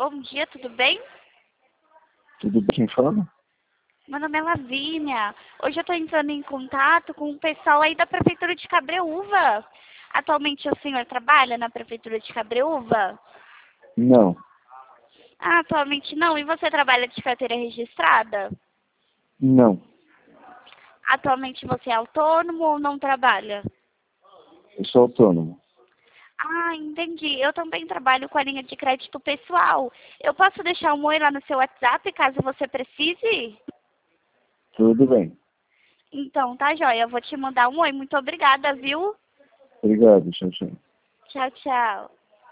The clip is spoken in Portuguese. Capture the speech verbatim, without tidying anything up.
Bom dia, tudo bem? Tudo bem, quem fala? Meu nome é Lavínia. Hoje eu estou entrando em contato com o pessoal aí da Prefeitura de Cabreúva. Atualmente o senhor trabalha na Prefeitura de Cabreúva? Não, Ah, atualmente não. E você trabalha de carteira registrada? não. Atualmente você é autônomo ou não trabalha? Eu sou autônomo. Ah, entendi. Eu também trabalho com a linha de crédito pessoal. Eu posso deixar um oi lá no seu WhatsApp caso você precise? Tudo bem. Então, tá joia. Eu vou te mandar um oi. Muito obrigada, viu? Obrigado, tchau, tchau. Tchau, tchau.